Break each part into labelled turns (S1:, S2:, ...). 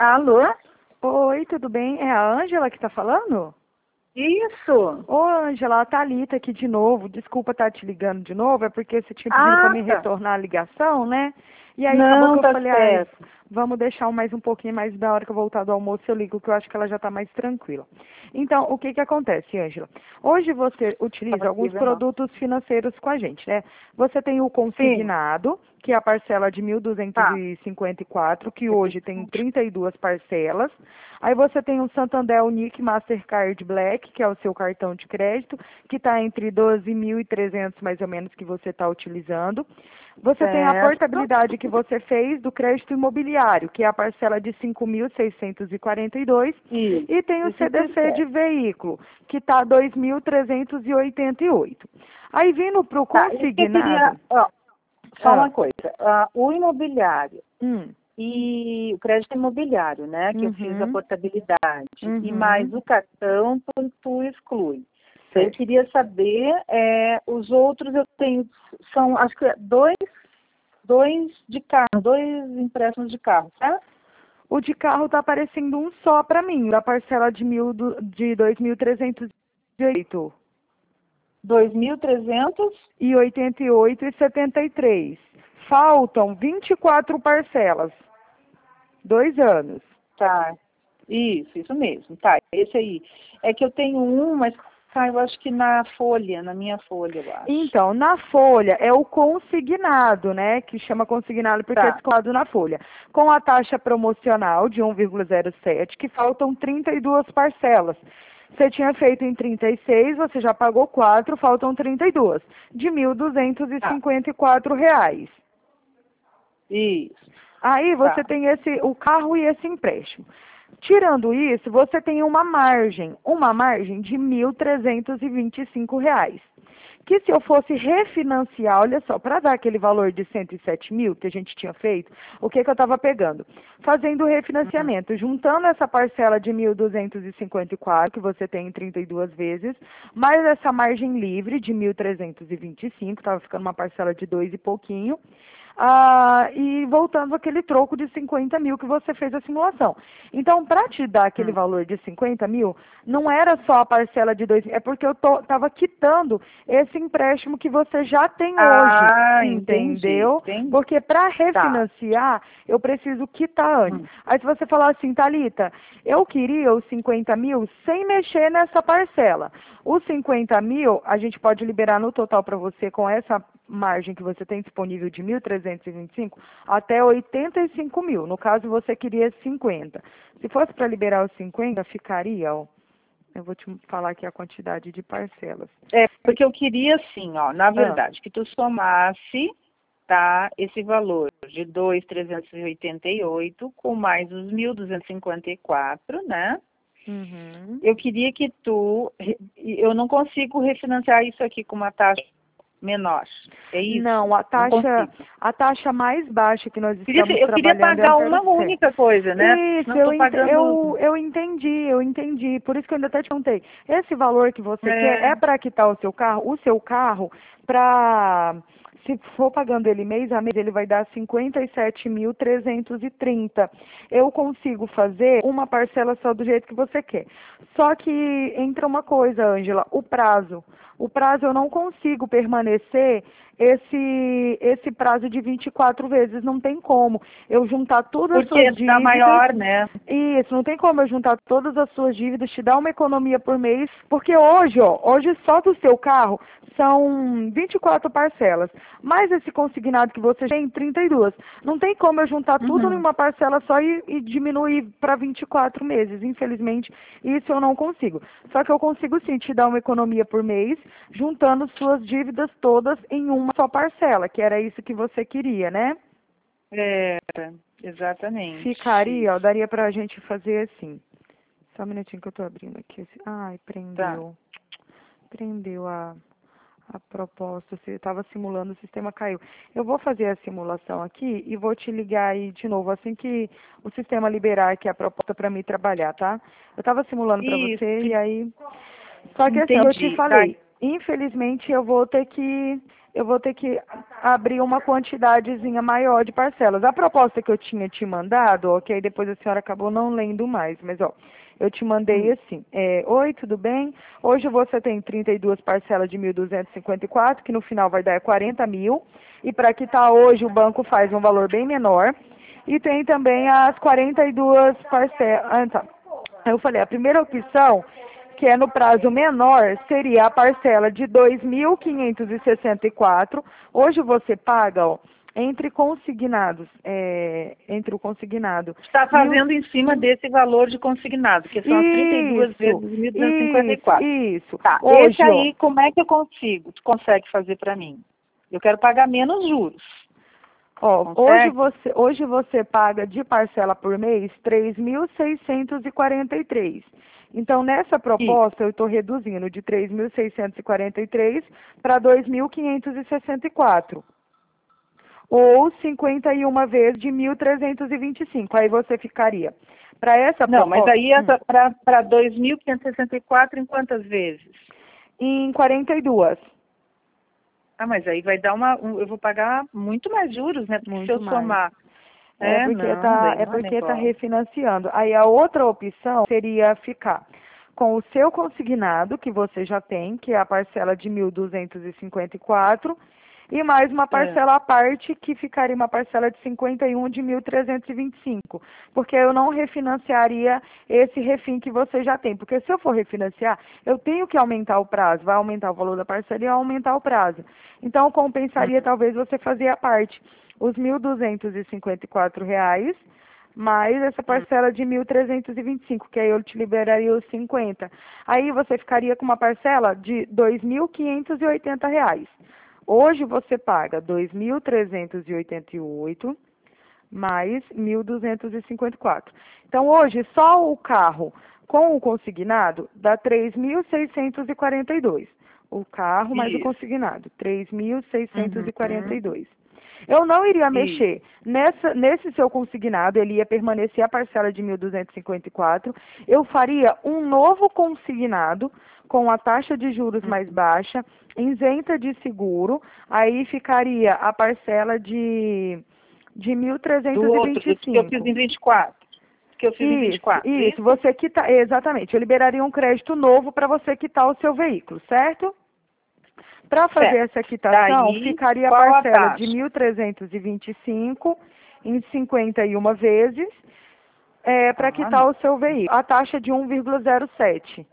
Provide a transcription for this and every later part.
S1: Alô?
S2: Oi, tudo bem? É a Ângela que tá falando?
S1: Isso.
S2: Ô, Ângela, a Thalita aqui de novo. Desculpa estar te ligando de novo, é porque você tinha pedido para
S1: Ah,
S2: me
S1: tá.
S2: retornar a ligação, né? E aí acabou que
S1: Não,
S2: eu
S1: tá
S2: falei, ai,
S1: certo.
S2: vamos deixar mais um pouquinho mais da hora que eu voltar do almoço, eu ligo, que eu acho que ela já está mais tranquila. Então, o que que acontece, Ângela? Hoje você
S1: Tava
S2: utiliza
S1: aqui,
S2: alguns
S1: vendo?
S2: produtos financeiros com a gente, né? Você tem o
S1: Sim,
S2: consignado, que é a parcela de
S1: tá.
S2: 1.254, que hoje tem 32 parcelas. Aí você tem o Santander Unique Mastercard Black, que é o seu cartão de crédito, que está entre 12.300 mais ou menos que você está utilizando. Você tem a
S1: Certo.
S2: portabilidade que você fez do crédito imobiliário, que é a parcela de 5.642, e tem o
S1: Isso que eu
S2: CDC de
S1: quero.
S2: veículo, que está 2.388. Aí vindo para o
S1: Tá, isso que eu
S2: consignado.
S1: queria, ó, só
S2: Ah,
S1: uma coisa. O imobiliário
S2: hum,
S1: e o crédito imobiliário, né, que eu fiz a
S2: uhum,
S1: portabilidade, e mais
S2: uhum,
S1: o cartão, tu exclui. Então, eu
S2: certo.
S1: queria saber, os outros eu tenho, são, acho que dois de carro, dois empréstimos de carro, certo?
S2: O de carro está aparecendo um só para mim, da parcela de 2.308
S1: 2.300.
S2: e 88,73. Faltam 24 parcelas, 2 anos.
S1: Tá. Isso mesmo. Tá, esse aí. É que eu tenho um, mas caiu acho que na folha, na minha folha, eu acho.
S2: Então, na folha é o consignado, né? Que chama consignado porque é
S1: Tá.
S2: descolado na folha. Com a taxa promocional de 1,07, que faltam 32 parcelas. Você tinha feito em 36, você já pagou 4, faltam 32, de R$ duzentos e
S1: Tá.
S2: cinquenta e quatro reais.
S1: Isso.
S2: Aí
S1: Tá.
S2: você tem o carro e esse empréstimo. Tirando isso, você tem uma margem de R$ 1.325. Que se eu fosse refinanciar, olha só, para dar aquele valor de 107 mil que a gente tinha feito, o que que eu estava pegando? Fazendo o
S1: Hum.
S2: refinanciamento, juntando essa parcela de 1.254 que você tem em 32 vezes, mais essa margem livre de 1.325, estava ficando uma parcela de 2 e pouquinho, e voltando aquele troco de 50 mil que você fez a simulação. Então, para te dar aquele
S1: Hum.
S2: valor de 50 mil, não era só a parcela de 2, é porque eu estava quitando esse empréstimo que você já tem hoje,
S1: Ah, entendi.
S2: entendeu?
S1: Entendi.
S2: Porque para
S1: Tá.
S2: refinanciar, eu preciso quitar antes.
S1: Hum.
S2: Aí se você falar assim, Thalita, eu queria os 50 mil sem mexer nessa parcela. Os 50 mil, a gente pode liberar no total para você com essa margem que você tem disponível de 1.325 até 85 mil. No caso, você queria 50. Se fosse para liberar os 50, ficaria, ó, eu vou te falar aqui a quantidade de parcelas.
S1: É, porque eu queria assim, ó, na
S2: Ah,
S1: verdade, que tu somasse, tá, esse valor de 2.388 com mais os 1.254, né?
S2: uhum.
S1: Eu queria que eu não consigo refinanciar isso aqui com uma taxa menor. É isso?
S2: Não,
S1: Não consigo.
S2: a taxa mais baixa que nós estamos
S1: Eu queria
S2: trabalhando é
S1: pagar uma
S2: 0,7.
S1: única coisa, né?
S2: Isso,
S1: Não estou pagando.
S2: eu entendi. Por isso que eu ainda até te contei. Esse valor que você quer
S1: É,
S2: é para quitar o seu carro? O seu carro, para, se for pagando ele mês a mês, ele vai dar 57.330. Eu consigo fazer uma parcela só do jeito que você quer. Só que entra uma coisa, Ângela, o prazo. O prazo eu não consigo permanecer esse prazo de 24 vezes, não tem como. Eu juntar todas as
S1: porque
S2: suas
S1: está
S2: dívidas,
S1: maior, né?
S2: isso, não tem como eu juntar todas as suas dívidas, te dar uma economia por mês, porque hoje, ó, hoje só do seu carro são 24 parcelas, mais esse consignado que você tem, 32. Não tem como eu juntar tudo
S1: Uhum.
S2: numa parcela só e diminuir para 24 meses. Infelizmente, isso eu não consigo. Só que eu consigo sim te dar uma economia por mês, juntando suas dívidas todas em uma só parcela, que era isso que você queria, né?
S1: É, exatamente.
S2: Ficaria, ó,
S1: Isso.
S2: daria pra gente fazer assim. Só um minutinho que eu tô abrindo aqui. Ai,
S1: Tá.
S2: prendeu. Prendeu a proposta. Você estava simulando, o sistema caiu. Eu vou fazer a simulação aqui e vou te ligar aí de novo assim que o sistema liberar aqui a proposta para mim trabalhar, tá? Eu estava simulando para
S1: Isso,
S2: você e aí. Só que assim, eu te
S1: entendi. Tá.
S2: falei. infelizmente eu vou ter que abrir uma quantidadezinha maior de parcelas. A proposta que eu tinha te mandado, ó, que aí depois a senhora acabou não lendo mais, mas ó, eu te mandei assim, oi, tudo bem? Hoje você tem 32 parcelas de 1.254, que no final vai dar 40 mil, e para quitar hoje o banco faz um valor bem menor, e tem também as 42 parcelas. Ah, tá. Eu falei, a primeira opção, que é no prazo menor, seria a parcela de 2.564. Hoje você paga, ó, entre consignados, entre o consignado.
S1: Está fazendo em cima desse valor de consignado, que são as 32 vezes 1.254.
S2: Isso.
S1: Tá,
S2: Hoje,
S1: esse aí, como é que eu consigo? Tu consegue fazer para mim? Eu quero pagar menos juros.
S2: Ó, hoje você paga de parcela por mês 3.643. Então, nessa proposta, eu estou reduzindo de 3.643 para 2.564. Ou 51 vezes de 1.325. Aí você ficaria. Para essa
S1: Não,
S2: proposta,
S1: mas aí para 2.564 em quantas vezes?
S2: em 42.
S1: Ah, mas aí vai dar eu vou pagar muito mais juros, né? Porque
S2: Muito
S1: se eu
S2: mais.
S1: somar.
S2: Porque tá refinanciando. Aí a outra opção seria ficar com o seu consignado, que você já tem, que é a parcela de 1.254, e mais uma parcela à parte, que ficaria uma parcela de 51 de 1.325. Porque eu não refinanciaria esse refim que você já tem. Porque se eu for refinanciar, eu tenho que aumentar o prazo. Vai aumentar o valor da parcela e vai aumentar o prazo. Então, compensaria talvez você fazer a parte. Os R$ 1.254, mais essa parcela de 1.325, que aí eu te liberaria os 50. Aí você ficaria com uma parcela de R$ 2.580. Hoje você paga 2.388 mais 1.254. Então hoje só o carro com o consignado dá 3.642. O carro mais o consignado, 3.642. Eu não iria mexer nesse seu consignado, ele ia permanecer a parcela de 1.254. Eu faria um novo consignado com a taxa de juros mais baixa, isenta de seguro, aí ficaria a parcela de 1.325.
S1: Do outro, que eu fiz em 24. Que eu fiz em 24.
S2: Isso, você quita, exatamente. Eu liberaria um crédito novo para você quitar o seu veículo, certo? Para fazer essa quitação, ficaria a parcela de 1.325 em 51 vezes, para quitar o seu veículo. A taxa de 1,07.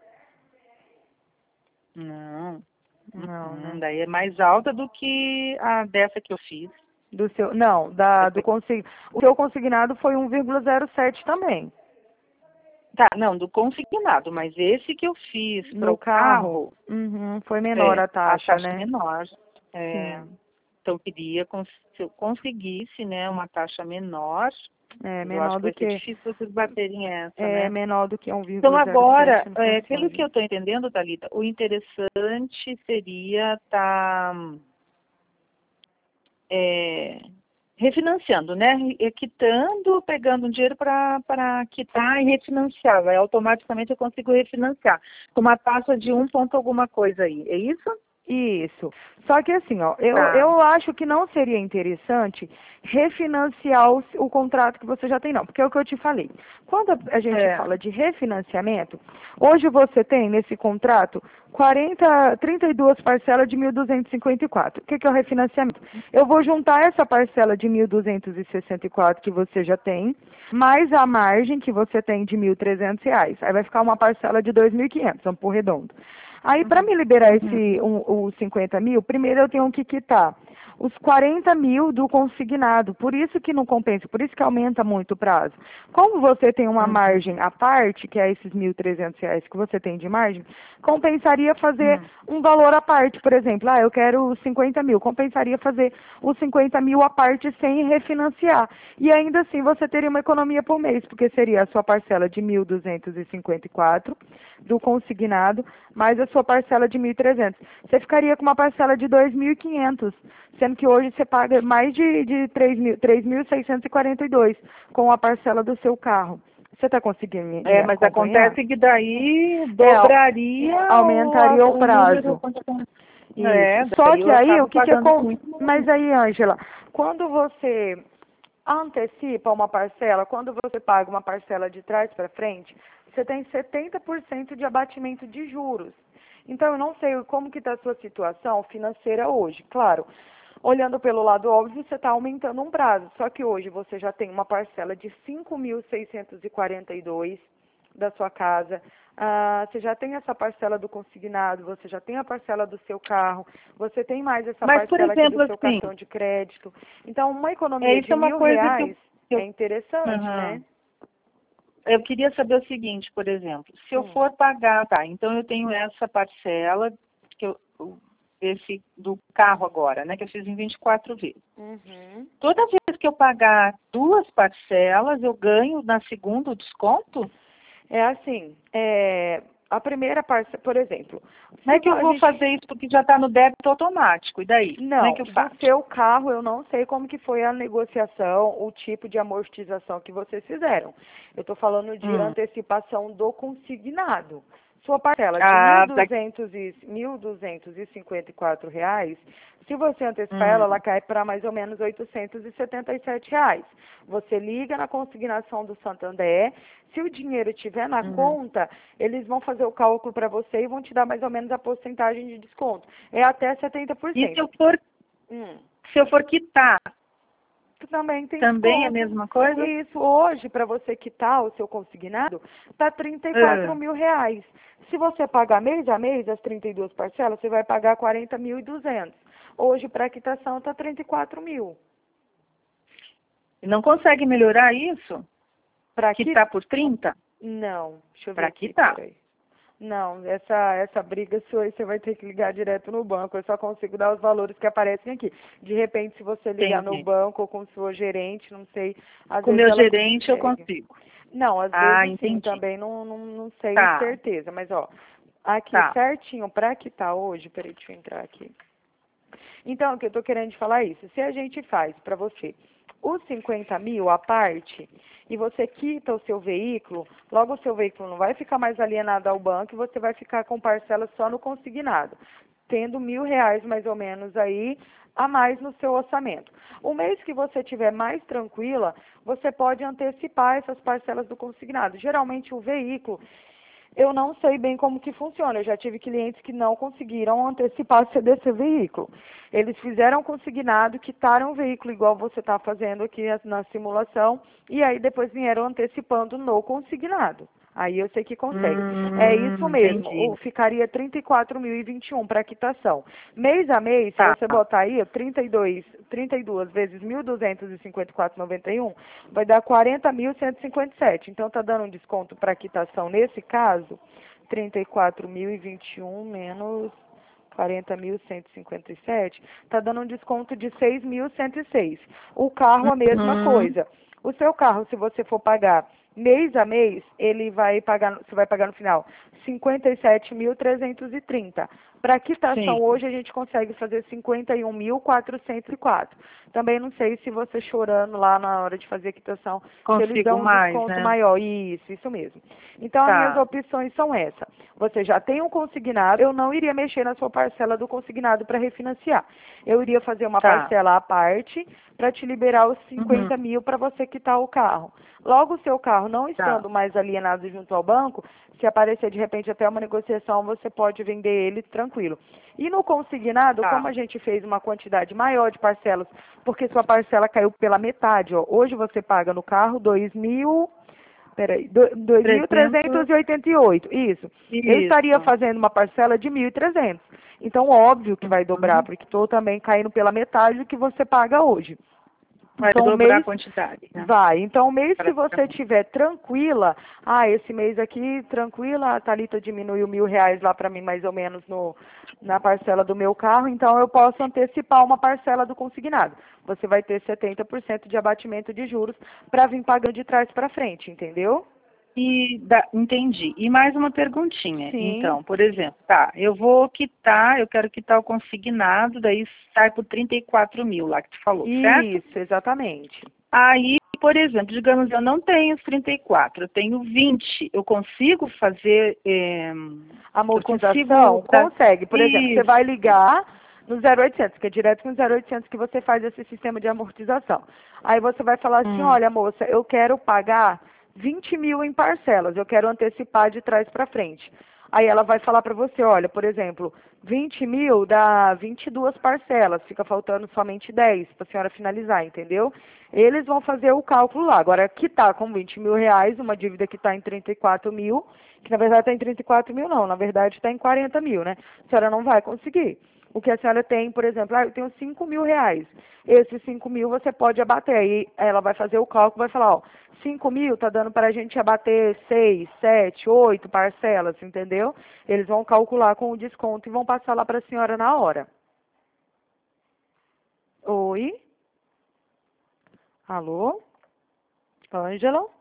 S1: Não,
S2: né?
S1: Daí é mais alta do que a dessa que eu fiz.
S2: O seu consignado foi 1,07 também.
S1: Tá, não, do consignado, mas esse que eu fiz para o carro
S2: foi menor a taxa, né?
S1: Menor. Então, eu queria, se eu conseguisse, né, uma taxa menor,
S2: menor do que...
S1: vai ser difícil vocês baterem essa, né?
S2: Menor do que 1,07.
S1: Então, agora, pelo que eu estou entendendo, Thalita, o interessante seria estar refinanciando, né? Quitando, pegando um dinheiro para quitar e refinanciar. Aí, automaticamente eu consigo refinanciar com uma taxa de 1 ponto alguma coisa aí. É isso?
S2: Isso. Só que assim, ó, eu acho que não seria interessante refinanciar o contrato que você já tem, não. Porque é o que eu te falei. Quando a gente fala de refinanciamento, hoje você tem nesse contrato 32 parcelas de 1.254. O que é o refinanciamento? Eu vou juntar essa parcela de 1.264 que você já tem, mais a margem que você tem de R$ 1.300. Aí vai ficar uma parcela de 2.500, vamos por redondo. Aí, para me liberar os 50 mil, primeiro eu tenho que quitar os 40 mil do consignado. Por isso que não compensa, por isso que aumenta muito o prazo. Como você tem uma margem à parte, que é esses R$ 1.300 que você tem de margem, compensaria fazer um valor à parte. Por exemplo, eu quero os 50 mil. Compensaria fazer os 50 mil à parte sem refinanciar. E ainda assim você teria uma economia por mês, porque seria a sua parcela de 1.254 do consignado, mais a sua parcela de 1.300. Você ficaria com uma parcela de 2.500, sendo que hoje você paga mais de 3.642 com a parcela do seu carro. Você está conseguindo me
S1: Mas
S2: acompanhar?
S1: acontece que daí dobraria
S2: aumentaria o prazo.
S1: Isso.
S2: Só
S1: Daí
S2: que
S1: eu
S2: aí,
S1: acabo
S2: o que
S1: pagando muito mais.
S2: Mas aí, Ângela, quando você antecipa uma parcela, quando você paga uma parcela de trás para frente, você tem 70% de abatimento de juros. Então, eu não sei como que está a sua situação financeira hoje. Claro, olhando pelo lado óbvio, você está aumentando um prazo. Só que hoje você já tem uma parcela de 5.642 da sua casa. Você já tem essa parcela do consignado, você já tem a parcela do seu carro, você tem mais essa
S1: Mas, por
S2: parcela aqui
S1: exemplo,
S2: do seu
S1: assim,
S2: cartão de crédito. Então, uma economia
S1: isso
S2: de
S1: é uma coisa que
S2: R$ 1.000
S1: eu
S2: é interessante,
S1: Aham.
S2: né?
S1: Eu queria saber o seguinte, por exemplo, se eu
S2: Hum.
S1: for pagar, tá, então eu tenho essa parcela que esse do carro agora, né, que eu fiz em 24 vezes.
S2: Uhum.
S1: Toda vez que eu pagar 2 parcelas, eu ganho na segunda o desconto?
S2: É assim, a primeira parcela, por exemplo,
S1: Como é que eu vou fazer isso porque já está no débito automático? E daí? Como é
S2: Não,
S1: que eu
S2: do
S1: faço?
S2: seu carro eu não sei como que foi a negociação, o tipo de amortização que vocês fizeram. Eu estou falando de antecipação do consignado. Sua parcela de
S1: Ah,
S2: R$ 1.254, se você antecipar ela,
S1: hum,
S2: ela cai para mais ou menos R$ 877. Você liga na consignação do Santander, se o dinheiro estiver na conta, eles vão fazer o cálculo para você e vão te dar mais ou menos a porcentagem de desconto. É até
S1: E se
S2: 70%.
S1: eu for quitar,
S2: Também tem
S1: também é a
S2: desconto.
S1: mesma coisa?
S2: Isso, hoje, para você quitar o seu consignado, está R$ 34
S1: Ah,
S2: mil. Se você pagar mês a mês, as 32 parcelas, você vai pagar 40.200. Hoje, para quitação, está 34 mil.
S1: e não consegue melhorar isso?
S2: Para
S1: Quitar por 30?
S2: Não, deixa eu ver
S1: Para
S2: aqui,
S1: quitar.
S2: peraí. Não, essa briga sua aí você vai ter que ligar direto no banco. Eu só consigo dar os valores que aparecem aqui. De repente, se você ligar no
S1: Entendi.
S2: banco ou com sua gerente, não sei, às
S1: Com o
S2: vezes
S1: meu
S2: ela
S1: gerente eu
S2: consegue.
S1: consigo.
S2: Não, às
S1: Ah,
S2: vezes sim,
S1: entendi.
S2: também não sei
S1: Tá,
S2: certeza. Mas, ó, aqui
S1: tá.
S2: certinho, para quitar hoje, peraí, deixa eu entrar aqui. Então, o que eu estou querendo te falar é isso. Se a gente faz para você os 50 mil à parte e você quita o seu veículo, logo o seu veículo não vai ficar mais alienado ao banco e você vai ficar com parcela só no consignado, tendo R$ 1.000 mais ou menos aí a mais no seu orçamento. O mês que você estiver mais tranquila, você pode antecipar essas parcelas do consignado. Geralmente o veículo, eu não sei bem como que funciona. Eu já tive clientes que não conseguiram antecipar o CDC veículo. Eles fizeram consignado, quitaram o veículo igual você está fazendo aqui na simulação, e aí depois vieram antecipando no consignado. Aí eu sei que consegue. É isso mesmo.
S1: Entendi.
S2: Ficaria 34.021 para quitação. Mês a mês, se
S1: Tá.
S2: você botar aí 32 vezes 1.254,91, vai dar 40.157. Então está dando um desconto para quitação nesse caso, 34.021 menos 40.157, está dando um desconto de 6.106. O carro a mesma
S1: Uhum.
S2: coisa. O seu carro, se você for pagar mês a mês, ele vai pagar, você vai pagar no final 57.330. Para quitação
S1: Sim.
S2: hoje a gente consegue fazer 51.404. Também não sei se você chorando lá na hora de fazer a quitação, se eles
S1: Consigo
S2: dão um
S1: mais,
S2: desconto
S1: né?
S2: maior. Isso mesmo. Então as minhas
S1: Tá.
S2: opções são essas. Você já tem um consignado, eu não iria mexer na sua parcela do consignado para refinanciar. Eu iria fazer uma
S1: Tá.
S2: parcela à parte para te liberar os
S1: Uhum.
S2: 50 mil para você quitar o carro. Logo, o seu carro não
S1: Tá.
S2: estando mais alienado junto ao banco, se aparecer de repente até uma negociação, você pode vender ele tranquilo. E no consignado,
S1: Tá.
S2: como a gente fez uma quantidade maior de parcelas, porque sua parcela caiu pela metade, ó. Hoje você paga no carro
S1: 300.
S2: 2.388, isso. Eu estaria
S1: Isso.
S2: fazendo uma parcela de 1.300. Então, óbvio que vai dobrar,
S1: Uhum.
S2: porque estou também caindo pela metade do que você paga hoje.
S1: Vai
S2: Então, o
S1: dobrar a
S2: mês
S1: quantidade, né?
S2: vai. Então, o mês que você
S1: Praticamente.
S2: estiver tranquila, esse mês aqui, tranquila, a Thalita diminuiu R$ 1.000 lá para mim, mais ou menos, na parcela do meu carro, então eu posso antecipar uma parcela do consignado. Você vai ter 70% de abatimento de juros para vir pagando de trás para frente, entendeu?
S1: Entendi. E mais uma perguntinha.
S2: Sim.
S1: Então, por exemplo, tá, eu quero quitar o consignado, daí sai por 34 mil lá que tu falou, certo?
S2: Isso, exatamente.
S1: Aí Por exemplo, digamos, eu não tenho os 34, eu tenho 20. Eu consigo fazer...
S2: Amortização? Consegue. Por exemplo, você vai ligar no 0800, que é direto no 0800 que você faz esse sistema de amortização. Aí você vai falar assim, olha, moça, eu quero pagar 20 mil em parcelas, eu quero antecipar de trás para frente. Aí ela vai falar para você, olha, por exemplo, 20 mil dá 22 parcelas, fica faltando somente 10 para a senhora finalizar, entendeu? Eles vão fazer o cálculo lá. Agora, que está com 20 mil reais, uma dívida que está em 34 mil, que na verdade está em 34 mil não, na verdade está em 40 mil, né? A senhora não vai conseguir. O que a senhora tem, por exemplo, eu tenho 5 mil reais. Esses 5 mil você pode abater. Aí ela vai fazer o cálculo, vai falar, ó, 5 mil está dando para a gente abater 6, 7, 8 parcelas, entendeu? Eles vão calcular com o desconto e vão passar lá para a senhora na hora. Oi? Alô? Ângela?